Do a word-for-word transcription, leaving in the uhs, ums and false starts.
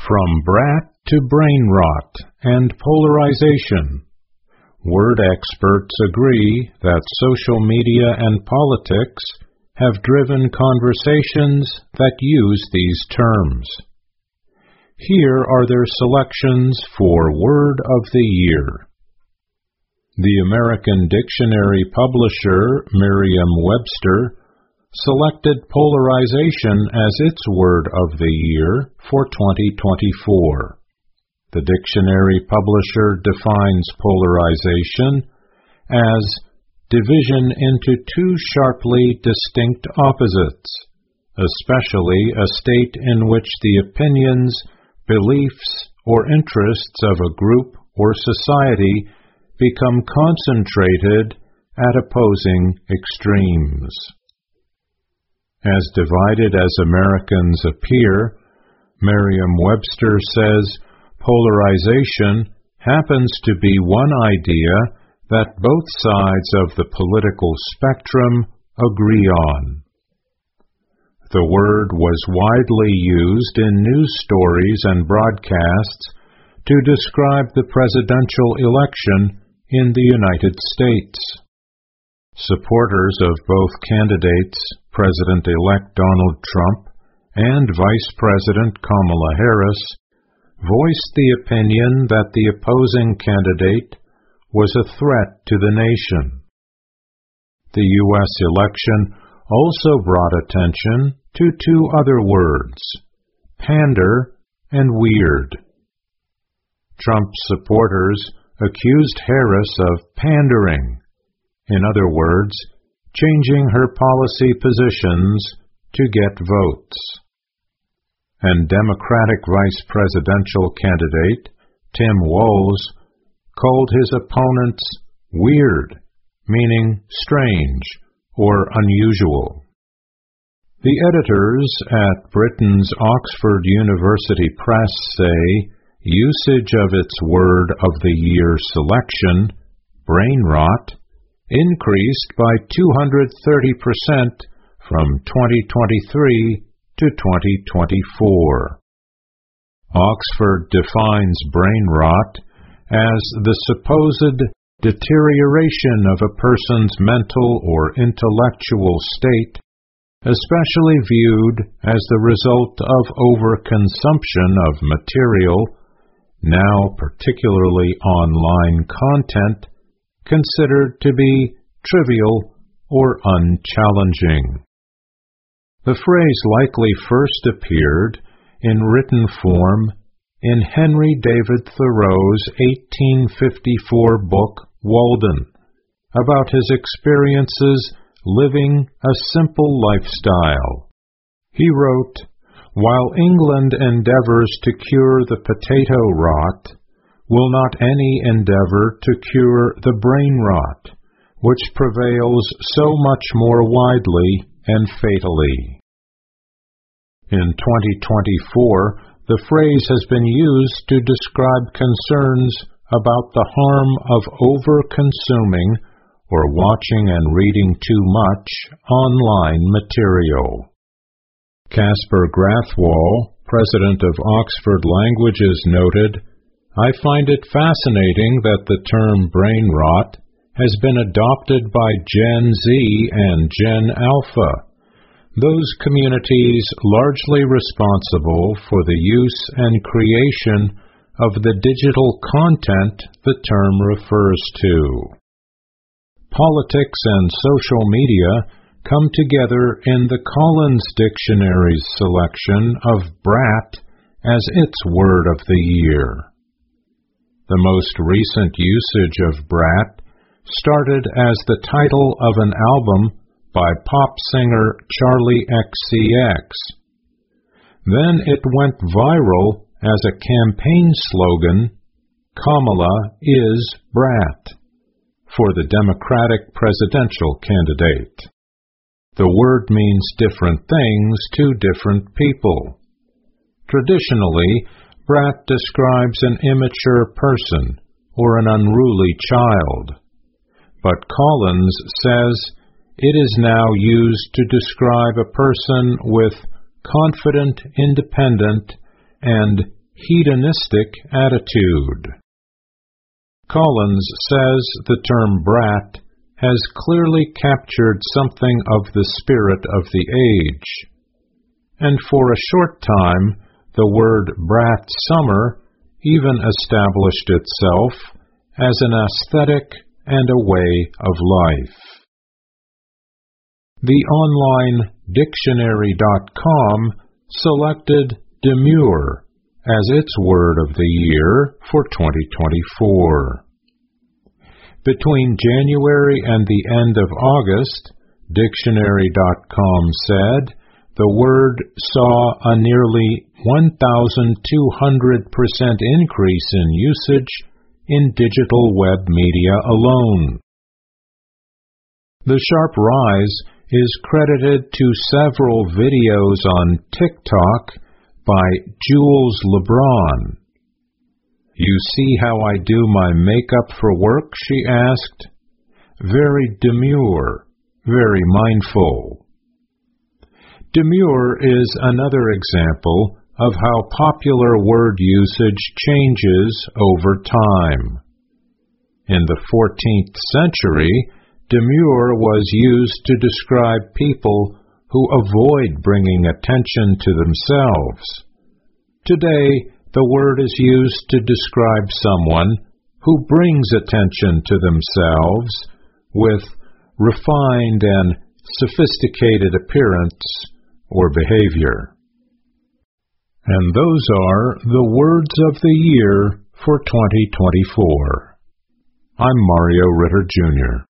From brat to brain rot and polarization. Word experts agree that social media and politics have driven conversations that use these terms. Here are their selections for Word of the Year. The American dictionary publisher Merriam-Webster selected polarization as its Word of the Year for twenty twenty-four. The dictionary publisher defines polarization as division into two sharply distinct opposites, especially a state in which the opinions, beliefs, or interests of a group or society become concentrated at opposing extremes. As divided as Americans appear, Merriam-Webster says polarization happens to be one idea that both sides of the political spectrum agree on. The word was widely used in news stories and broadcasts to describe the presidential election in the United States. Supporters of both candidates, President-elect Donald Trump and Vice President Kamala Harris, voiced the opinion that the opposing candidate was a threat to the nation. The U S election also brought attention to two other words, pander and weird. Trump's supporters accused Harris of pandering, in other words, changing her policy positions to get votes. And Democratic vice presidential candidate Tim Walz called his opponents weird, meaning strange or unusual. The editors at Britain's Oxford University Press say usage of its Word of the Year selection, brain rot, increased by two hundred thirty percent from twenty twenty-three to twenty twenty-four. Oxford defines brain rot as the supposed deterioration of a person's mental or intellectual state, especially viewed as the result of overconsumption of material, now particularly online content, considered to be trivial or unchallenging. The phrase likely first appeared in written form in Henry David Thoreau's eighteen fifty-four book Walden, about his experiences living a simple lifestyle. He wrote, "While England endeavors to cure the potato rot, will not any endeavor to cure the brain rot, which prevails so much more widely and fatally." In twenty twenty-four, the phrase has been used to describe concerns about the harm of over-consuming or watching and reading too much online material. Caspar Grathwohl, president of Oxford Languages, noted, "I find it fascinating that the term brain rot has been adopted by Gen Z and Gen Alpha, those communities largely responsible for the use and creation of the digital content the term refers to." Politics and social media come together in the Collins Dictionary's selection of brat as its Word of the Year. The most recent usage of brat started as the title of an album by pop singer Charli X C X. Then it went viral as a campaign slogan, "Kamala is brat," for the Democratic presidential candidate. The word means different things to different people. Traditionally, brat describes an immature person or an unruly child. But Collins says it is now used to describe a person with confident, independent, and hedonistic attitude. Collins says the term brat has clearly captured something of the spirit of the age, and for a short time the word brat summer even established itself as an aesthetic and a way of life. The online dictionary dot com selected demure as its word of the year for twenty twenty-four. Between January and the end of August, dictionary dot com said the word saw a nearly one thousand two hundred percent increase in usage in digital web media alone. The sharp rise is credited to several videos on TikTok by Jules LeBron. "You see how I do my makeup for work?" she asked. "Very demure, very mindful." Demure is another example of how popular word usage changes over time. In the fourteenth century, demure was used to describe people who avoid bringing attention to themselves. Today, the word is used to describe someone who brings attention to themselves with refined and sophisticated appearance or behavior. And those are the words of the year for twenty twenty-four. I'm Mario Ritter, Junior